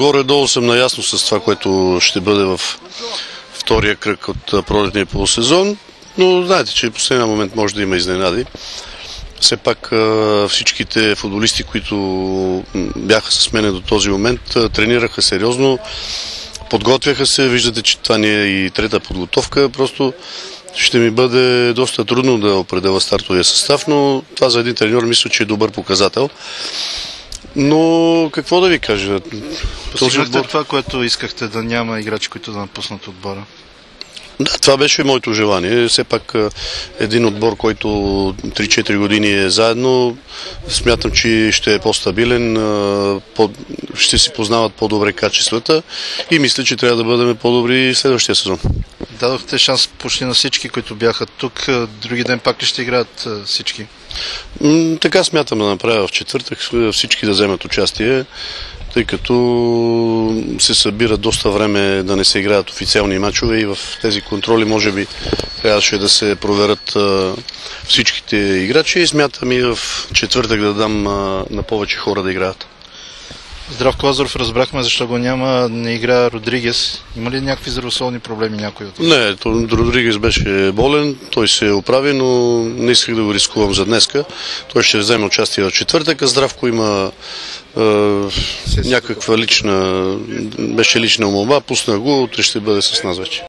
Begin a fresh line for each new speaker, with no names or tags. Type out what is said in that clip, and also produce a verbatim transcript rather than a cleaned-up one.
горе-долу съм наясно с това, което ще бъде в втория кръг от пролетния полусезон, но знаете, че в последния момент може да има изненади. Все пак всичките футболисти, които бяха с мене до този момент, тренираха сериозно, подготвяха се. Виждате, че това не е и трета подготовка. Просто ще ми бъде доста трудно да определя стартовия състав, но това за един треньор мисля, че е добър показател. Но какво да ви кажа?
Постигнахте отбор... това, което искахте, да няма играчи, които да напуснат отбора?
Да, това беше моето желание. Все пак един отбор, който три-четири години е заедно, смятам, че ще е по-стабилен, ще си познават по-добре качествата и мисля, че трябва да бъдем по-добри следващия сезон.
Дадохте шанс почти на всички, които бяха тук. Други ден пак ли ще играят всички?
Така смятам да направя в четвъртък, всички да вземат участие, тъй като се събира доста време да не се играят официални мачове и в тези контроли може би трябваше да се проверят всичките играчи и смятам и в четвъртък да дам на повече хора да играят.
Здравко Лазаров, разбрахме защо го няма, не игра Родригес. Има ли някакви здравословни проблеми някой от?
Не, Родригес беше болен, той се оправи, но не исках да го рискувам за днеска. Той ще вземе участие в четвъртък, а Здравко има е, някаква лична, беше лична молба, пусна го, утре ще бъде с нас вече.